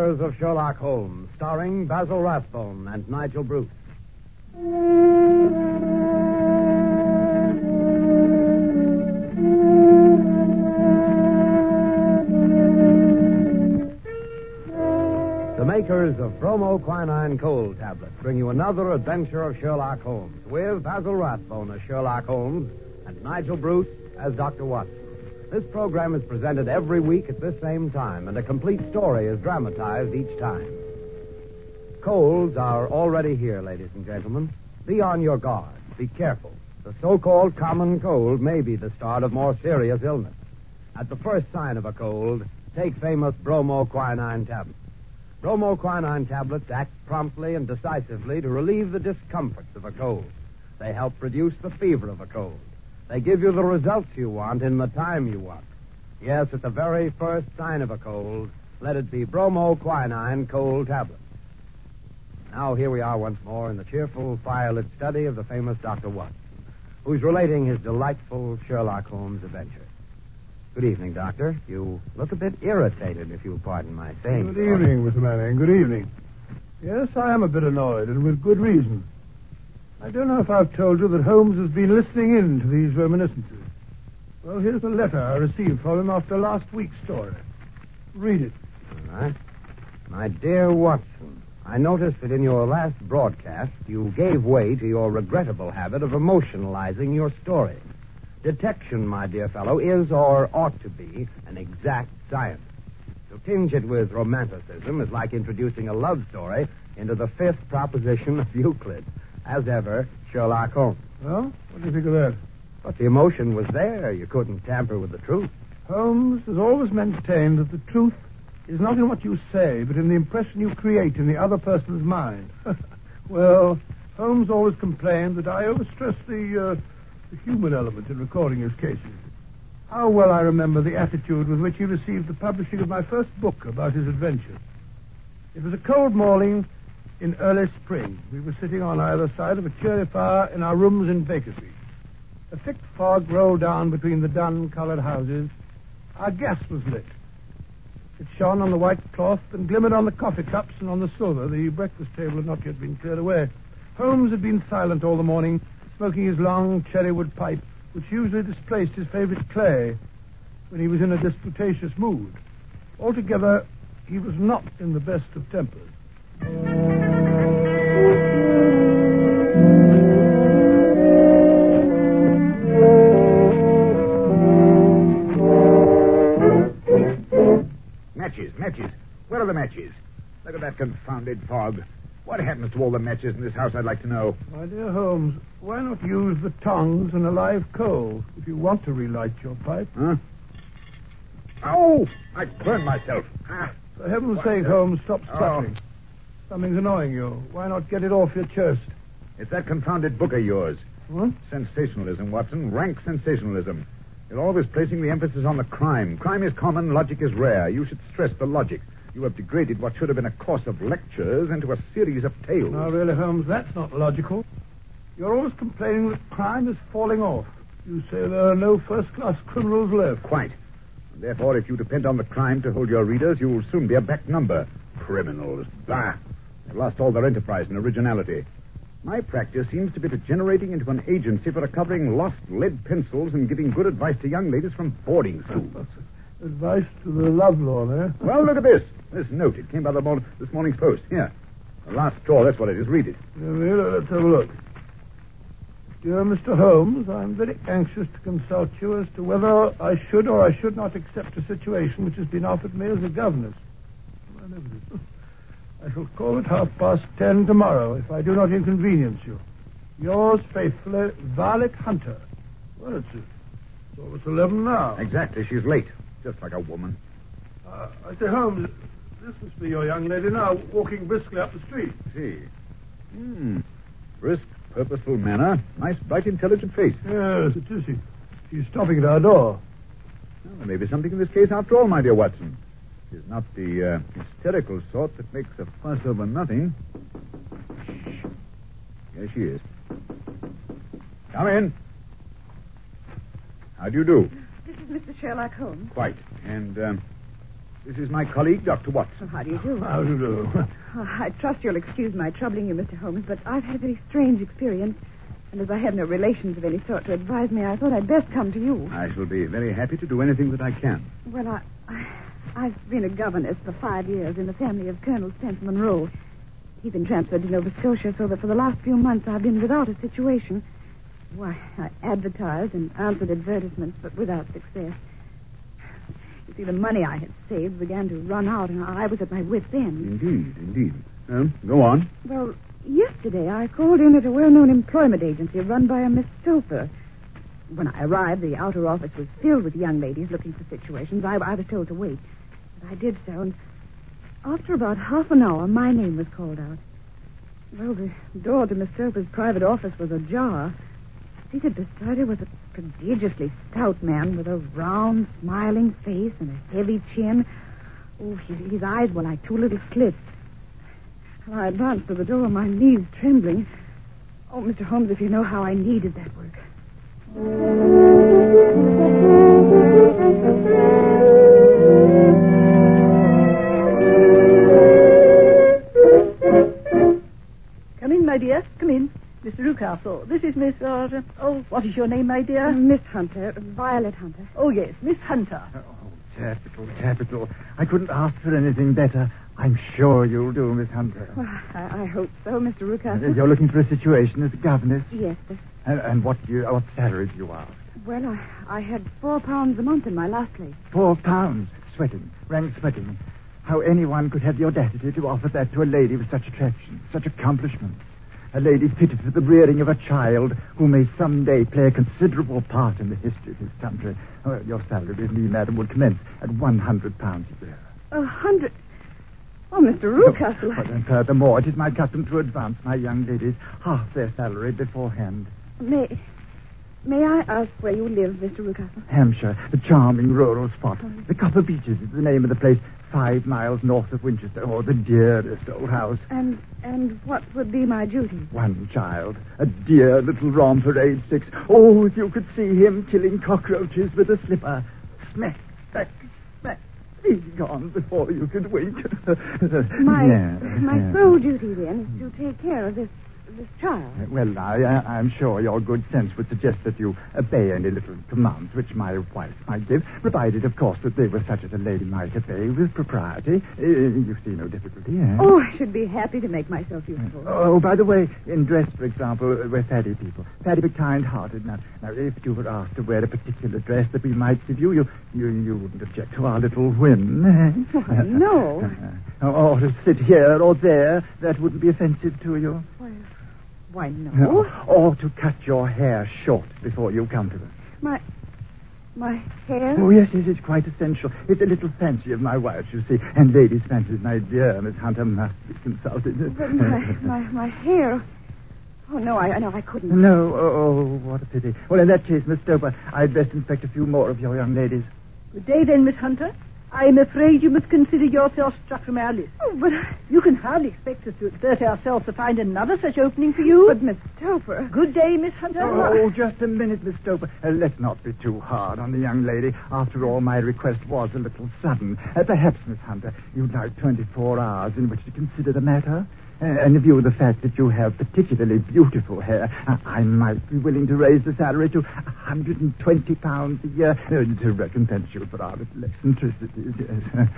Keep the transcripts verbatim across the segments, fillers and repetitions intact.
Adventures of Sherlock Holmes, starring Basil Rathbone and Nigel Bruce. The makers of bromoquinine cold tablets bring you another adventure of Sherlock Holmes with Basil Rathbone as Sherlock Holmes and Nigel Bruce as Doctor Watson. This program is presented every week at this same time, and a complete story is dramatized each time. Colds are already here, ladies and gentlemen. Be on your guard. Be careful. The so-called common cold may be the start of more serious illness. At the first sign of a cold, take famous bromoquinine tablets. Bromoquinine tablets act promptly and decisively to relieve the discomforts of a cold. They help reduce the fever of a cold. They give you the results you want in the time you want. Yes, at the very first sign of a cold, let it be bromoquinine cold tablets. Now here we are once more in the cheerful, firelit study of the famous Doctor Watson, who's relating his delightful Sherlock Holmes adventure. Good evening, Doctor. You look a bit irritated, if you'll pardon my saying. Good evening, Mister Manning. Good evening. Yes, I am a bit annoyed, and with good reason. I don't know if I've told you that Holmes has been listening in to these reminiscences. Well, here's the letter I received from him after last week's story. Read it. All right. My dear Watson, I noticed that in your last broadcast you gave way to your regrettable habit of emotionalizing your story. Detection, my dear fellow, is or ought to be an exact science. To tinge it with romanticism is like introducing a love story into the fifth proposition of Euclid. As ever, Sherlock Holmes. Well, what do you think of that? But the emotion was there. You couldn't tamper with the truth. Holmes has always maintained that the truth is not in what you say, but in the impression you create in the other person's mind. Well, Holmes always complained that I overstress the, uh, the human element in recording his cases. How well I remember the attitude with which he received the publishing of my first book about his adventures. It was a cold morning in early spring. We were sitting on either side of a cheery fire in our rooms in Baker Street. A thick fog rolled down between the dun-colored houses. Our gas was lit. It shone on the white cloth and glimmered on the coffee cups and on the silver. The breakfast table had not yet been cleared away. Holmes had been silent all the morning, smoking his long cherrywood pipe, which usually displaced his favorite clay when he was in a disputatious mood. Altogether, he was not in the best of tempers. Matches, matches. Where are the matches? Look at that confounded fog. What happens to all the matches in this house, I'd like to know. My dear Holmes, why not use the tongs and a live coal if you want to relight your pipe? Huh? Oh! I burned myself. Ah. For heaven's What sake, the- Holmes, stop Oh. stuttering. Something's annoying you. Why not get it off your chest? It's that confounded book of yours. What? Sensationalism, Watson. Rank sensationalism. You're always placing the emphasis on the crime. Crime is common, logic is rare. You should stress the logic. You have degraded what should have been a course of lectures into a series of tales. Now, really, Holmes, that's not logical. You're always complaining that crime is falling off. You say there are no first-class criminals left. Quite. And therefore, if you depend on the crime to hold your readers, you'll soon be a back number. Criminals. Bah! They've lost all their enterprise and originality. My practice seems to be degenerating into an agency for recovering lost lead pencils and giving good advice to young ladies from boarding schools. Advice to the lovelorn, eh? Well, look at this. This note. It came by the mo- this morning's post. Here. The last straw, that's what it is. Read it. Here, let's have a look. Dear Mister Holmes, I'm very anxious to consult you as to whether I should or I should not accept a situation which has been offered me as a governess. I never did. I shall call at half past ten tomorrow if I do not inconvenience you. Yours faithfully, Violet Hunter. Well, it's, it's almost eleven now. Exactly. She's late. Just like a woman. Uh, I say, Holmes, this must be your young lady now, walking briskly up the street. See. Hmm. Brisk, purposeful manner. Nice, bright, intelligent face. Yes, it is. She, she's stopping at our door. Well, there may be something in this case after all, my dear Watson. She's not the uh, hysterical sort that makes a fuss over nothing. Shh. Here she is. Come in. How do you do? This is Mister Sherlock Holmes. Quite. And, um, This is my colleague, Doctor Watson. How do you do? How do you do? Oh, I trust you'll excuse my troubling you, Mister Holmes, but I've had a very strange experience. And as I have no relations of any sort to advise me, I thought I'd best come to you. I shall be very happy to do anything that I can. Well, I, I, I've been a governess for five years in the family of Colonel Spencer Monroe. He's been transferred to Nova Scotia, so that for the last few months I've been without a situation. Why, I advertised and answered advertisements, but without success. You see, the money I had saved began to run out, and I was at my wit's end. Indeed, indeed. Well, go on. Well, yesterday I called in at a well-known employment agency run by a Miss Stouffer. When I arrived, the outer office was filled with young ladies looking for situations. I, I was told to wait. But I did so, and after about half an hour, my name was called out. Well, the door to Miss Stouffer's private office was ajar. Seated beside her was a prodigiously stout man with a round, smiling face and a heavy chin. Oh, his, his eyes were like two little slits. And I advanced to the door, my knees trembling. Oh, Mister Holmes, if you know how I needed that work. Come in, my dear. Come in. Mister Rucastle, this is Miss... Uh, oh, what is your name, my dear? Uh, Miss Hunter, Violet Hunter. Oh, yes, Miss Hunter. Oh, capital, capital. I couldn't ask for anything better. I'm sure you'll do, Miss Hunter. Well, I, I hope so, Mister Rucastle. You're looking for a situation as a governess? Yes, sir. And, and what do you, what salary do you ask? Well, I, I had four pounds a month in my last place. Four pounds. Sweating. Rank sweating. How anyone could have the audacity to offer that to a lady with such attraction, such accomplishments. A lady fitted for the rearing of a child who may someday play a considerable part in the history of his country. Oh, your salary with me, madam, will commence at one hundred pounds a year. A hundred... Oh, Mister Rucastle. But and furthermore, it is my custom to advance my young ladies half their salary beforehand. May... May I ask where you live, Mister Rucastle? Hampshire, a charming rural spot. The Copper Beeches is the name of the place, five miles north of Winchester. Oh, the dearest old house. And and what would be my duty? One child, a dear little romper, age six. Oh, if you could see him killing cockroaches with a slipper. Smack, smack, smack. He's gone before you could wink. My Yes, my yes. sole duty, then, is to take care of this this child. Well, I, I, I'm sure your good sense would suggest that you obey any little commands which my wife might give, provided, of course, that they were such as a lady might obey with propriety. Uh, you see no difficulty, eh? Oh, I should be happy to make myself useful. Oh, by the way, in dress, for example, uh, we're fatty people. Fatty but kind-hearted. Now, now, if you were asked to wear a particular dress that we might give you, you, you, you wouldn't object to our little whim, eh? Why, no. Uh, or to sit here or there, that wouldn't be offensive to you. Why, why no. No. Or to cut your hair short before you come to us. My... My hair? Oh, yes, yes, it's quite essential. It's a little fancy of my wife's, you see. And ladies' fancies, my dear Miss Hunter, must be consulted. But my, my, my hair... Oh, no, I no, I couldn't. No, oh, oh, what a pity. Well, in that case, Miss Stoper, I'd best inspect a few more of your young ladies. Good day, then, Miss Hunter. I'm afraid you must consider yourself struck from our list. Oh, but... You can hardly expect us to exert ourselves to find another such opening for you. But, Miss Stoper... Good day, Miss Hunter. Oh, just a minute, Miss Stoper. Uh, let's not be too hard on the young lady. After all, my request was a little sudden. Uh, perhaps, Miss Hunter, you'd like twenty-four hours in which to consider the matter. Uh, and in view of the fact that you have particularly beautiful hair, uh, I might be willing to raise the salary to one hundred twenty pounds a year uh, to recompense you for our little eccentricities. Yes.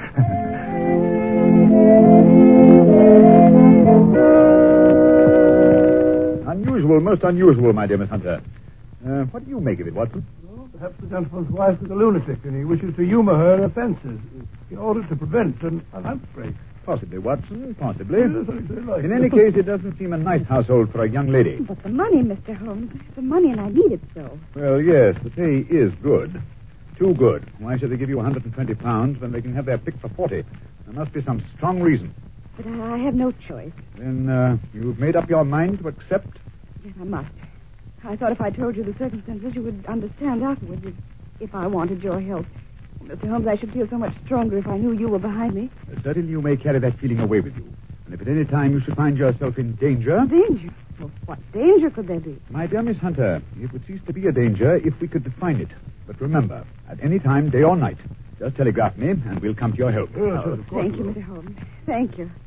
Unusual, most unusual, my dear Miss Hunter. Uh, what do you make of it, Watson? Well, perhaps the gentleman's wife is a lunatic, and he wishes to humor her in offences in order to prevent an, an outbreak. Possibly, Watson, possibly. Yes, I say like In any case, it doesn't seem a nice household for a young lady. But the money, Mister Holmes, the money, and I need it so. Well, yes, the pay is good. Too good. Why should they give you one hundred twenty pounds when they can have their pick for forty? There must be some strong reason. But I have no choice. Then uh, you've made up your mind to accept? Yes, I must. I thought if I told you the circumstances, you would understand afterwards if, if I wanted your help. Mister Holmes, I should feel so much stronger if I knew you were behind me. Uh, certainly you may carry that feeling away with you. And if at any time you should find yourself in danger... Danger? Well, what danger could there be? My dear Miss Hunter, it would cease to be a danger if we could define it. But remember, at any time, day or night, Just telegraph me, and we'll come to your help. Yes, yes, of course Thank you, we will. Mister Holmes. Thank you.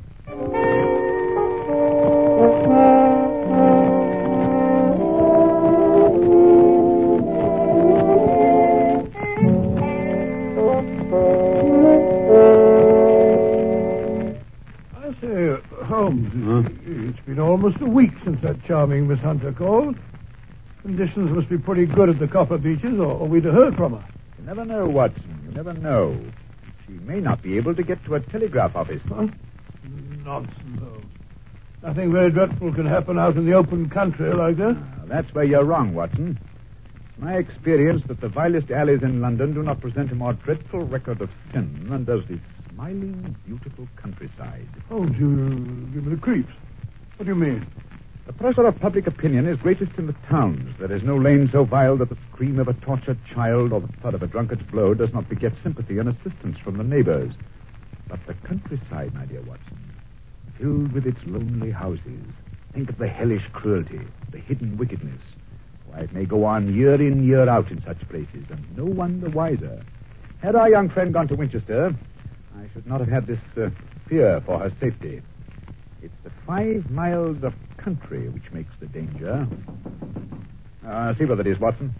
I say, uh, Holmes, Huh? it's been almost a week since that charming Miss Hunter called. Conditions must be pretty good at the Copper Beaches, or, or we'd have heard from her. You never know, Watson. You never know. She may not be able to get to a telegraph office. Huh? Nonsense, Holmes. Nothing very dreadful can happen out in the open country like that. Now, that's where you're wrong, Watson. It's my experience that the vilest alleys in London do not present a more dreadful record of sin than does this smiling, beautiful countryside. Holmes, you give me the creeps. What do you mean? The pressure of public opinion is greatest in the towns. There is no lane so vile that the scream of a tortured child or the thud of a drunkard's blow does not beget sympathy and assistance from the neighbors. But the countryside, my dear Watson, filled with its lonely houses. Think of the hellish cruelty, the hidden wickedness. Why, it may go on year in, year out in such places, and no one the wiser. Had our young friend gone to Winchester, I should not have had this uh, fear for her safety. It's the five miles of country which makes the danger. Uh, see what it is, Watson.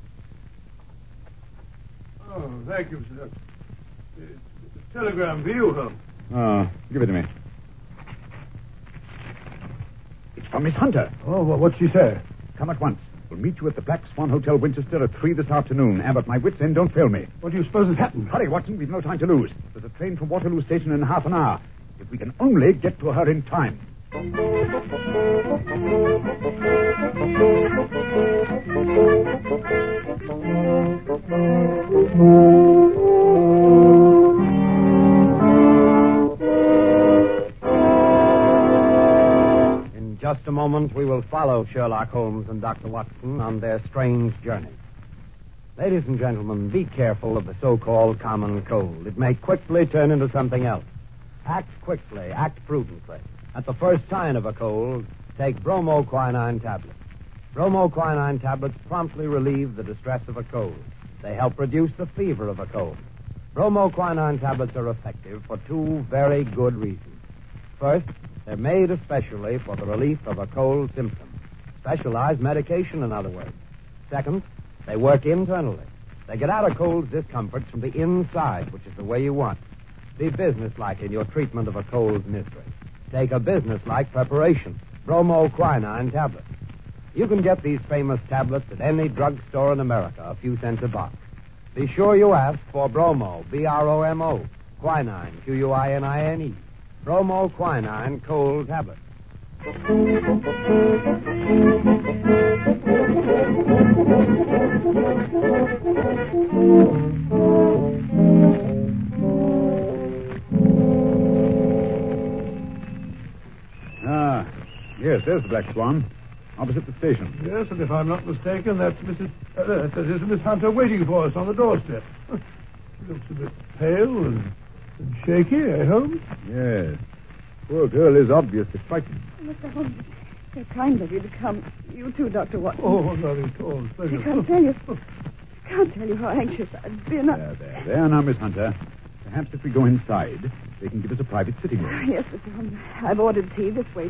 Oh, thank you, sir. It's a telegram for you, Holmes. Oh, give it to me. It's from Miss Hunter. Oh, well, what'd she say? Come at once. We'll meet you at the Black Swan Hotel, Winchester, at three this afternoon. Abbott, my wits end, don't fail me. What do you suppose has happened? Hurry, Watson, we've no time to lose. There's a train from Waterloo Station in half an hour. If we can only get to her in time. In just a moment, we will follow Sherlock Holmes and Doctor Watson on their strange journey. Ladies and gentlemen, be careful of the so-called common cold. It may quickly turn into something else. Act quickly, act prudently. At the first sign of a cold, take bromoquinine tablets. Bromoquinine tablets promptly relieve the distress of a cold. They help reduce the fever of a cold. Bromoquinine tablets are effective for two very good reasons. First, they're made especially for the relief of a cold symptom. Specialized medication, in other words. Second, they work internally. They get out of cold discomforts from the inside, which is the way you want. Be businesslike in your treatment of a cold misery. Take a businesslike preparation. Bromoquinine tablets. You can get these famous tablets at any drugstore in America, a few cents a box. Be sure you ask for Bromo, B R O M O, quinine, Q U I N I N E. Bromoquinine cold tablets. Ah, yes, there's the Black Swan, opposite the station. Yes, and if I'm not mistaken, that's Missus Uh, that is Miss Hunter waiting for us on the doorstep. She looks a bit pale and, and shaky, eh, Holmes? Yes. Poor girl is obviously frightened. Mister Holmes, so kind of you to come. You too, Doctor Watson. Oh, nothing at all. It's I pleasure. can't tell you. I can't tell you how anxious I've been. I- There, there, there now, Miss Hunter. Perhaps if we go inside, they can give us a private sitting room. Yes, Mister Holmes. I've ordered tea this way.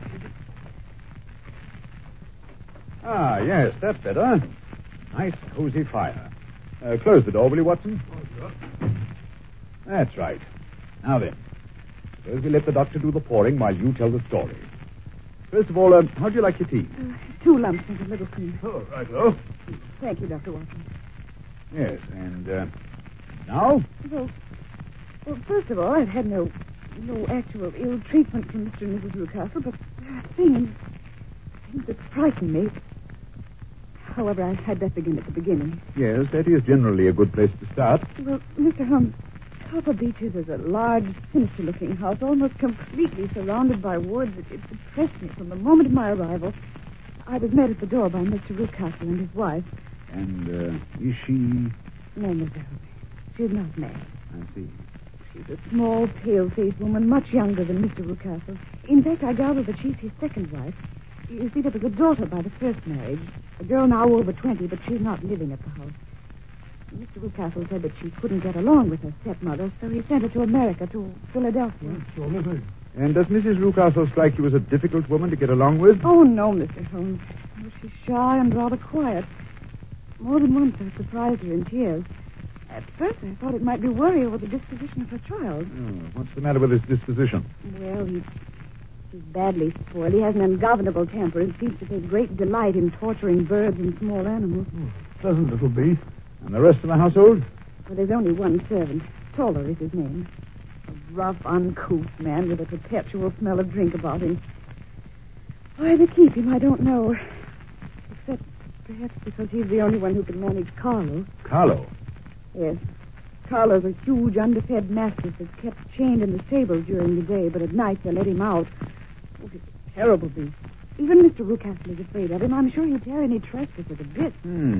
Ah, yes, that's better. Nice, cozy fire. Uh, close the door, will you, Watson? That's right. Now then, suppose we let the doctor do the pouring while you tell the story. First of all, uh, how do you like your tea? Uh, two lumps and a little cream. Oh, right, oh. Thank you, Doctor Watson. Yes, and uh, now? Well, well, first of all, I've had no no actual ill treatment from Mister and Missus Newcastle, but there are things, things that frighten me. However, I had better begin at the beginning. Yes, that is generally a good place to start. Well, Mister Holmes, Copper Beaches is a large, sinister-looking house, almost completely surrounded by woods. It, it depressed me from the moment of my arrival. I was met at the door by Mister Rucastle and his wife. And uh, is she... No, Mister Holmes. She's not married. I see. She's a small, pale-faced woman, much younger than Mister Rucastle. In fact, I gather that she's his second wife. You see, there was a daughter by the first marriage, a girl now over twenty, but she's not living at the house. Mister Rucastle said that she couldn't get along with her stepmother, so he sent her to America, to Philadelphia. Sure, Mister. And does Missus Rucastle strike you as a difficult woman to get along with? Oh, no, Mister Holmes. Oh, she's shy and rather quiet. More than once I surprised her in tears. At first I thought it might be worry over the disposition of her child. Oh, what's the matter with his disposition? Well, he's, he's badly spoiled. He has an ungovernable temper and seems to take great delight in torturing birds and small animals. Oh, pleasant little beast. And the rest of the household? Well, there's only one servant. Toller is his name. A rough, uncouth man with a perpetual smell of drink about him. Why they keep him, I don't know. Except perhaps because he's the only one who can manage Carlo. Carlo? Yes. Carlo's a huge, underfed mastiff that's kept chained in the stable during the day, but at night they let him out. Oh, he's a terrible beast. Even Mister Rucastle is afraid of him. I'm sure he'd tear any trespasser to bits. Hmm.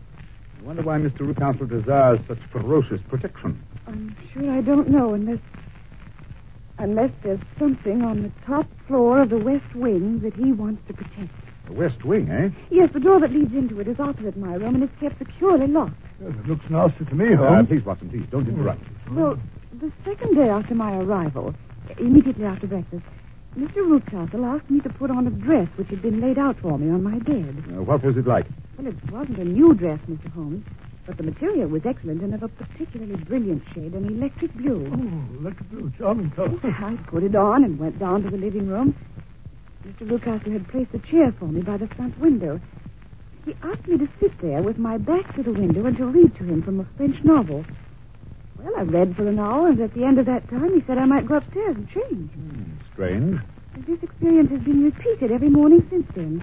I wonder why Mister Rucastle desires such ferocious protection. I'm sure I don't know unless... Unless there's something on the top floor of the west wing that he wants to protect. The west wing, eh? Yes, the door that leads into it is opposite my room, and it's kept securely locked. Well, it looks nasty to me, Uh, Holmes. please, Watson, please, don't interrupt. Well, the second day after my arrival, immediately after breakfast, Mister Rucastle asked me to put on a dress which had been laid out for me on my bed. Uh, what was it like? Well, it wasn't a new dress, Mister Holmes, but the material was excellent and of a particularly brilliant shade, an electric blue. Oh, electric blue, charming color. I put it on and went down to the living room. Mister Rucastle had placed a chair for me by the front window. He asked me to sit there with my back to the window and to read to him from a French novel. Well, I read for an hour, and at the end of that time, he said I might go upstairs and change. Hmm, strange. And this experience has been repeated every morning since then.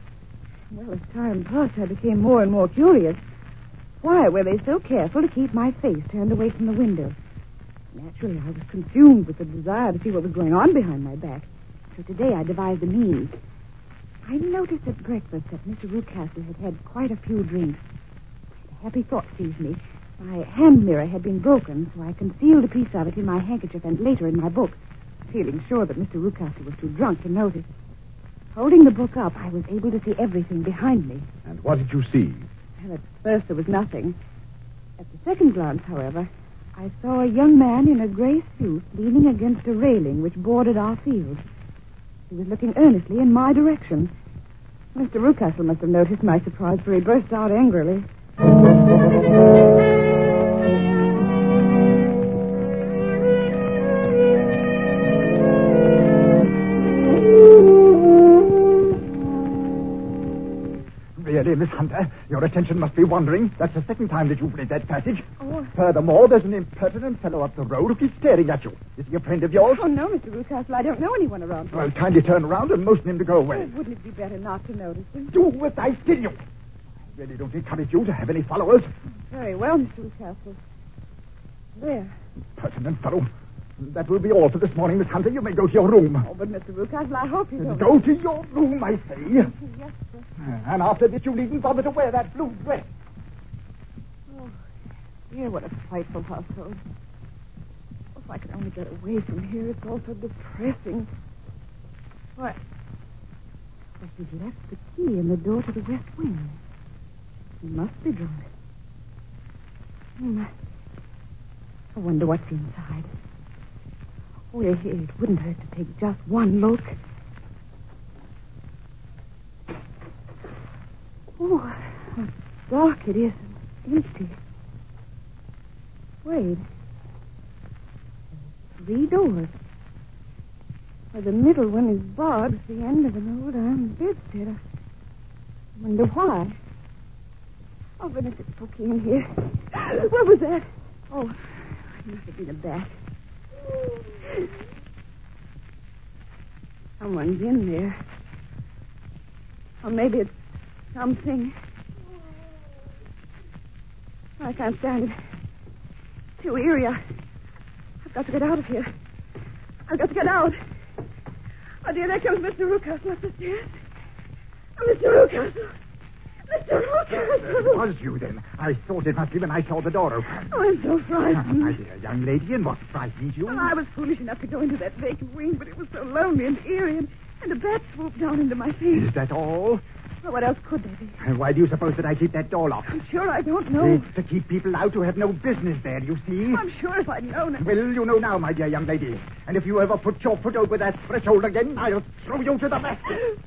Well, as time passed, I became more and more curious. Why were they so careful to keep my face turned away from the window? Naturally, I was consumed with the desire to see what was going on behind my back. So today I devised a means. I noticed at breakfast that Mister Rucastle had had quite a few drinks. A happy thought seized me. My hand mirror had been broken, so I concealed a piece of it in my handkerchief and later in my book, feeling sure that Mister Rucastle was too drunk to notice. Holding the book up, I was able to see everything behind me. And what did you see? Well, at first there was nothing. At the second glance, however, I saw a young man in a gray suit leaning against a railing which bordered our field. He was looking earnestly in my direction. Mister Rucastle must have noticed my surprise, for he burst out angrily. Really, Miss Hunter, your attention must be wandering. That's the second time that you've read that passage. Oh. Furthermore, there's an impertinent fellow up the road who keeps staring at you. Is he a friend of yours? Oh, no, Mister Rucastle, I don't know anyone around here. Well, kindly turn around and motion him to go Oh, away. wouldn't it be better not to notice him? Do as I tell you. I really don't encourage you to have any followers. Very well, Mister Rucastle. There. Impertinent fellow. That will be all for this morning, Miss Hunter. You may go to your room. Oh, but Mister Rucastle, I hope you don't... Go to your room, I say. Yes, sir. And after this, you needn't bother to wear that blue dress. Oh, dear, what a frightful household. Oh, if I could only get away from here, it's all so depressing. What? Well, he's left the key in the door to the west wing. He must be drunk. Hmm. I wonder what's inside. Oh, it, it wouldn't hurt to take just one look. Oh, how dark it is and empty. Wait. Three doors. Well, the middle one is barred at the end of an old iron bedstead. I wonder why. Oh, goodness, it's spooky in here. What was that? Oh, it must have been a bat. Someone's in there. Or maybe it's something. I can't stand it. Too eerie. I- I've got to get out of here. I've got to get out. Oh, dear, there comes Mister Rucastle up the stairs. Oh, Mister Rucastle. Mister Rucastle. It was you, then. I thought it must be when I saw the door open. Oh, I'm so Ah, frightened. my dear young lady, and what frightens you? Well, I was foolish enough to go into that vacant wing, but it was so lonely and eerie, and, and a bat swooped down into my face. Is that all? Well, what else could there be? And why do you suppose that I keep that door locked? I'm sure I don't know. It's to keep people out who have no business there, you see. I'm sure if I'd known it. Well, you know now, my dear young lady. And if you ever put your foot over that threshold again, I'll throw you to the left.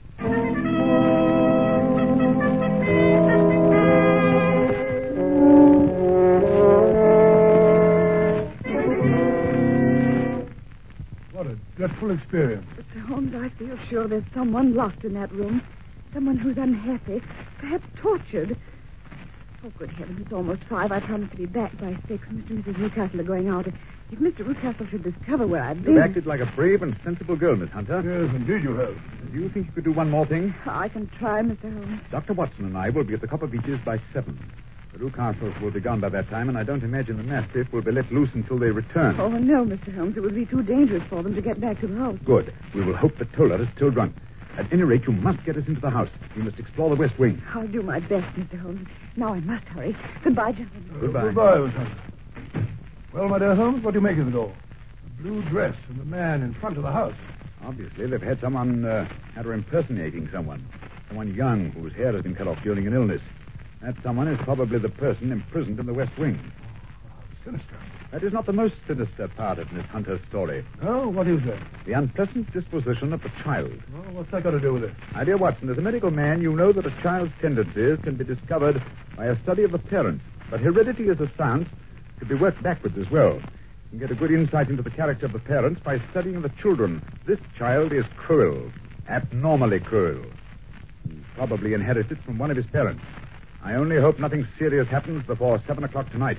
What a dreadful experience. Mister Holmes, I feel sure there's someone locked in that room. Someone who's unhappy, perhaps tortured. Oh, good heavens, it's almost five. I promised to be back by six. Mister and Missus Newcastle are going out. If Mister Newcastle should discover where I've been... You've acted like a brave and sensible girl, Miss Hunter. Yes, indeed you have. Do you think you could do one more thing? I can try, Mister Holmes. Doctor Watson and I will be at the Copper Beaches by seven. The Newcastles will be gone by that time, and I don't imagine the Mastiff will be let loose until they return. Oh, no, Mister Holmes. It would be too dangerous for them to get back to the house. Good. We will hope that Toller is still drunk. At any rate, you must get us into the house. We must explore the west wing. I'll do my best, Mister Holmes. Now I must hurry. Goodbye, gentlemen. Uh, Goodbye. Goodbye, Miss Hunter. Well, my dear Holmes, what do you make of it all? The blue dress and the man in front of the house. Obviously, they've had someone uh, had her impersonating someone. Someone young whose hair has been cut off during an illness. That someone is probably the person imprisoned in the west wing. Sinister. That is not the most sinister part of Miss Hunter's story. Oh, what is that? The unpleasant disposition of the child. Well, what's that got to do with it? My dear Watson, as a medical man, you know that a child's tendencies can be discovered by a study of the parents. But heredity as a science could be worked backwards as well. You can get a good insight into the character of the parents by studying the children. This child is cruel, abnormally cruel. He probably inherited it from one of his parents. I only hope nothing serious happens before seven o'clock tonight.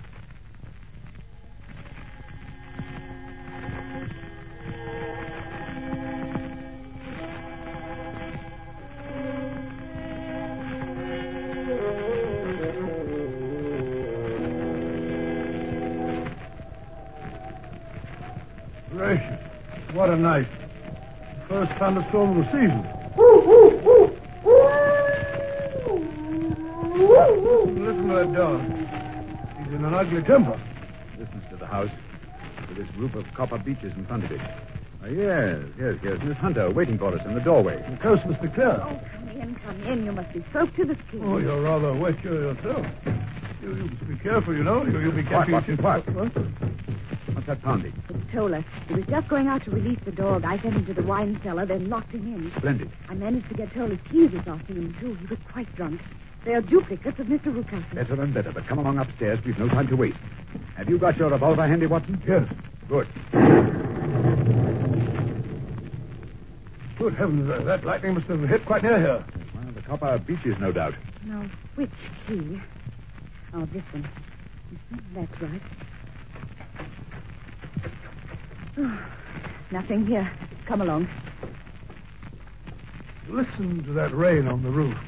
Gracious. What a night. First thunderstorm of the season. Listen to that dog. He's in an ugly temper. Listens to the house with this group of copper beaches in front of it. Oh, yes, yes, yes. Miss Hunter waiting for us in the doorway. The coast must be clear. Oh, come in, come in. You must be soaked to the skin. Oh, you're rather wet yourself. You, you must be careful, you know. You, you'll be Quiet, catching... Watson, quiet. What? What's that pounding? It's Toller. He was just going out to release the dog. I sent him to the wine cellar, then locked him in. Splendid. I managed to get Toller's keys this afternoon, too. He was quite drunk. They are duplicates of Mister Newcastle. Better and better, but come along upstairs. We've no time to waste. Have you got your revolver handy, Watson? Yes. Good. Good heavens, uh, that lightning must have hit quite near here. One of the copper beaches, no doubt. No, which key? Oh, this one. Mhm, that's right. Oh, nothing here. Come along. Listen to that rain on the roof.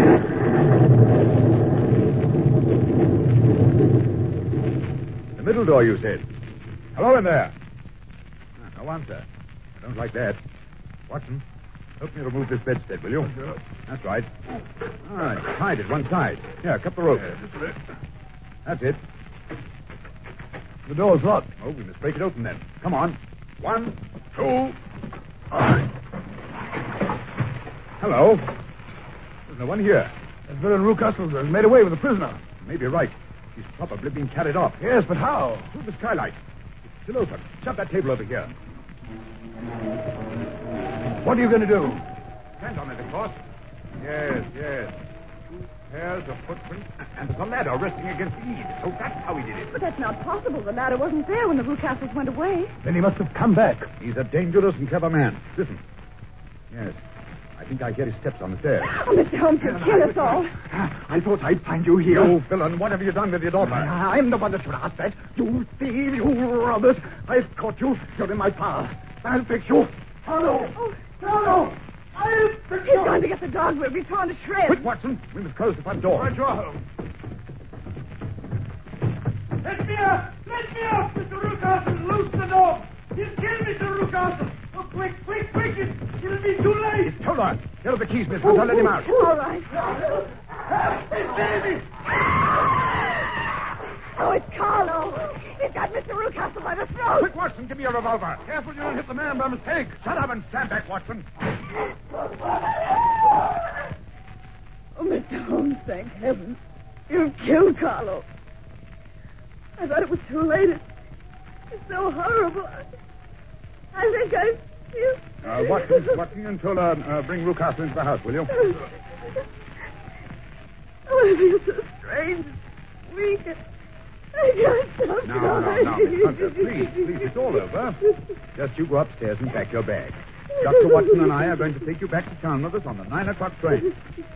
The middle door, you said. Hello in there. Ah, no answer. I don't like that. Watson, help me remove this bedstead, will you? Sure. That's right. All right, tied it one side. Here, cut the rope. Yeah, this is it. That's it. The door's locked. Oh, we must break it open then. Come on. One, two. All right. Hello. There's no one here. That villain Newcastle has made away with the prisoner. You may be right. He's probably been carried off. Yes, but how? Through the skylight. It's still open. Shove that table over here. What are you going to do? Stand on it, of course. Yes, yes. Two pairs of footprints. And there's a ladder resting against the eaves. So that's how he did it. But that's not possible. The ladder wasn't there when the Newcastles went away. Then he must have come back. He's a dangerous and clever man. Listen. Yes. I think I hear his steps on the stairs. Oh, Mister Holmes, you'll kill us all. I thought I'd find you here. You villain, what have you done with your daughter? I'm the one that should ask that. You thief, you robbers. I've caught you. You're in my power. I'll fix you. Hello. Oh, Hello. I'll fix he's going to get the dog. We'll be torn to shreds. Quick, Watson. We must close the front door. Right, your home. Let me out! Let me out, Mister Newcastle! Loose the dog! He'll kill Mister Newcastle! Oh, quick, quick, quick! It, it'll be too late! It's Toller. Here are the keys, Miss Hunter. Let him out. All right. His baby! Oh, it's Carlo. He's got Mister Newcastle by the throat. Quick, Watson, give me your revolver. Careful you don't hit the man by mistake. Shut up and stand back, Watson. Mister Holmes, thank heaven. You've killed Carlo. I thought it was too late. It's, it's so horrible. I, I think I feel... Uh, Watson, Watson and Tola, uh, bring Rucastle into the house, will you? Oh, I feel so strange. Weak. I can't stop No, no, no, Miss Hunter, please, please, it's all over. Just you go upstairs and pack your bag. Doctor Watson and I are going to take you back to town with us on the nine o'clock train.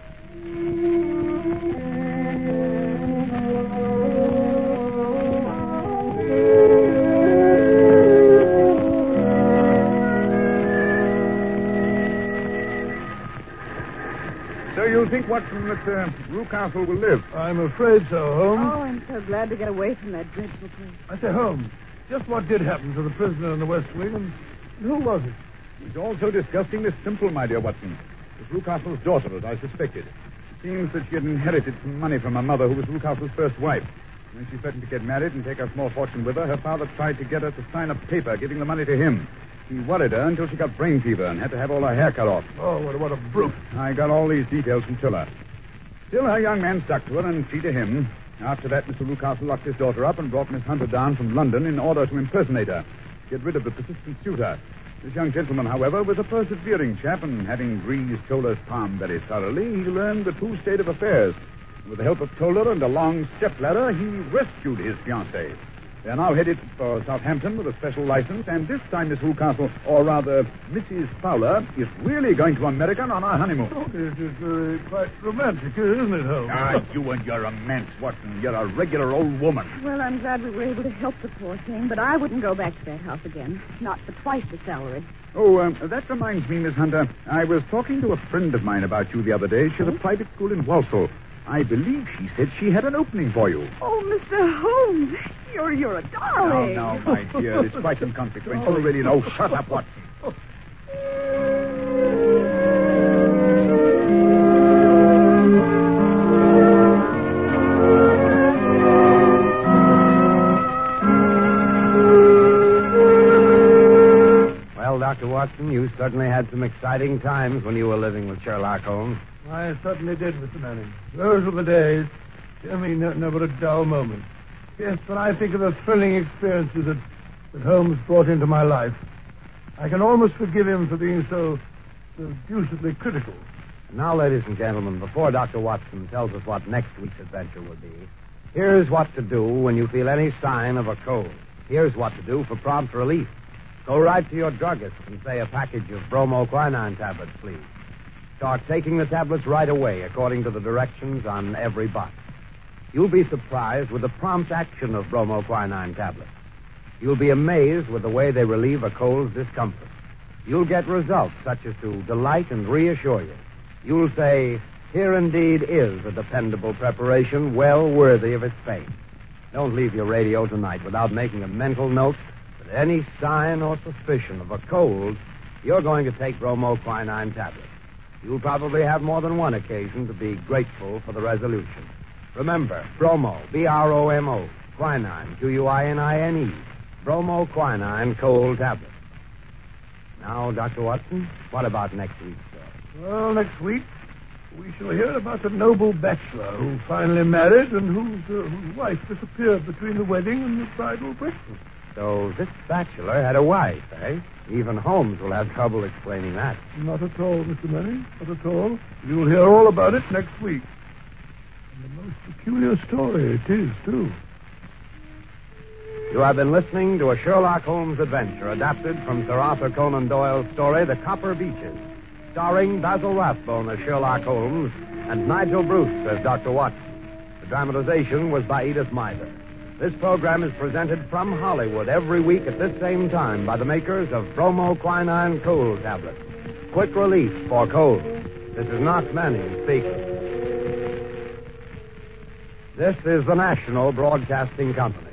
So you think, Watson, that uh, Rucastle will live? I'm afraid so, Holmes. Oh, I'm so glad to get away from that dreadful place. I say, Holmes, just what did happen to the prisoner in the West Wing, and who was it? It's all so disgustingly simple, my dear Watson. It's Rucastle's daughter, as I suspected. It seems that she had inherited some money from her mother, who was Rucastle's first wife. When she threatened to get married and take her small fortune with her, her father tried to get her to sign a paper giving the money to him. He worried her until she got brain fever and had to have all her hair cut off. Oh, what, what a brute. I got all these details from Tiller. Still, her young man stuck to her, and she to him. After that, Mister Rucastle locked his daughter up and brought Miss Hunter down from London in order to impersonate her, get rid of the persistent suitor. This young gentleman, however, was a persevering chap, and having greased Toller's palm very thoroughly, he learned the true state of affairs. With the help of Toller and a long stepladder, he rescued his fiancée. They're now headed for Southampton with a special license, and this time Miss Rucastle, or rather Missus Fowler, is really going to America on our honeymoon. Oh, it is uh, quite romantic, isn't it, Holmes? Ah, you and your romance, Watson. You're a regular old woman. Well, I'm glad we were able to help the poor thing, but I wouldn't go back to that house again. Not for twice the salary. Oh, um, that reminds me, Miss Hunter. I was talking to a friend of mine about you the other day. She has a private school in Walsall. I believe she said she had an opening for you. Oh, Mister Holmes, you're you're a darling. No, no, my dear. It's quite inconsequential, really. No, shut up, Watson. Well, Doctor Watson, you certainly had some exciting times when you were living with Sherlock Holmes. I certainly did, Mister Manning. Those were the days. I mean, no, never a dull moment. Yes, when I think of the thrilling experiences that, that Holmes brought into my life, I can almost forgive him for being so, so deucedly critical. Now, ladies and gentlemen, before Doctor Watson tells us what next week's adventure will be, here's what to do when you feel any sign of a cold. Here's what to do for prompt relief. Go right to your druggist and say a package of bromoquinine tablets, please. Start taking the tablets right away, according to the directions on every box. You'll be surprised with the prompt action of bromoquinine tablets. You'll be amazed with the way they relieve a cold's discomfort. You'll get results such as to delight and reassure you. You'll say, here indeed is a dependable preparation well worthy of its fame. Don't leave your radio tonight without making a mental note that any sign or suspicion of a cold, you're going to take bromoquinine tablets. You'll probably have more than one occasion to be grateful for the resolution. Remember, bromo, B R O M O, quinine, Q U I N I N E, bromoquinine cold tablets. Now, Doctor Watson, what about next week's story? Well, next week, we shall hear about a noble bachelor who finally married and whose, uh, whose wife disappeared between the wedding and the bridal breakfast. So this bachelor had a wife, eh? Even Holmes will have trouble explaining that. Not at all, Mister Manning, not at all. You'll hear all about it next week. And the most peculiar story it is, too. You have been listening to a Sherlock Holmes adventure adapted from Sir Arthur Conan Doyle's story, The Copper Beeches, starring Basil Rathbone as Sherlock Holmes and Nigel Bruce as Doctor Watson. The dramatization was by Edith Meiser. This program is presented from Hollywood every week at this same time by the makers of bromoquinine cold tablets. Quick relief for cold. This is Knox Manning speaking. This is the National Broadcasting Company.